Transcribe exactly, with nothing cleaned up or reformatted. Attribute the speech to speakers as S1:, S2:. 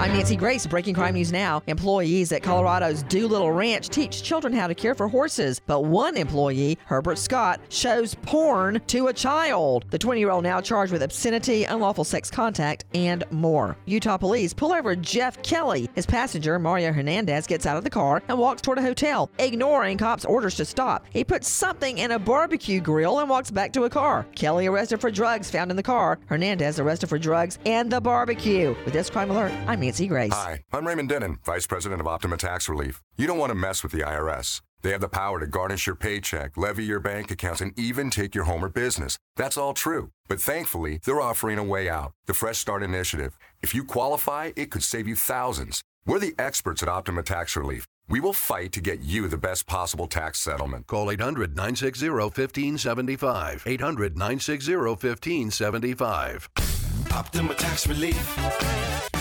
S1: I'm Nancy Grace. Breaking crime news now. Employees at Colorado's Doolittle Ranch teach children how to care for horses. But one employee, Herbert Scott, shows porn to a child. The twenty-year-old now charged with obscenity, unlawful sex contact, and more. Utah police pull over Jeff Kelly. His passenger, Mario Hernandez, gets out of the car and walks toward a hotel, ignoring cops' orders to stop. He puts something in a barbecue grill and walks back to a car. Kelly arrested for drugs found in the car. Hernandez arrested for drugs and the barbecue. With this crime alert, I'm Nancy Grace.
S2: Hi, I'm Raymond Denon, Vice President of Optima Tax Relief. You don't want to mess with the I R S. They have the power to garnish your paycheck, levy your bank accounts, and even take your home or business. That's all true. But thankfully, they're offering a way out, the Fresh Start Initiative. If you qualify, it could save you thousands. We're the experts at Optima Tax Relief. We will fight to get you the best possible tax settlement.
S3: Call eight hundred, nine six zero, one five seven five. eight hundred, nine six zero, one five seven five.
S4: Optima Tax Relief.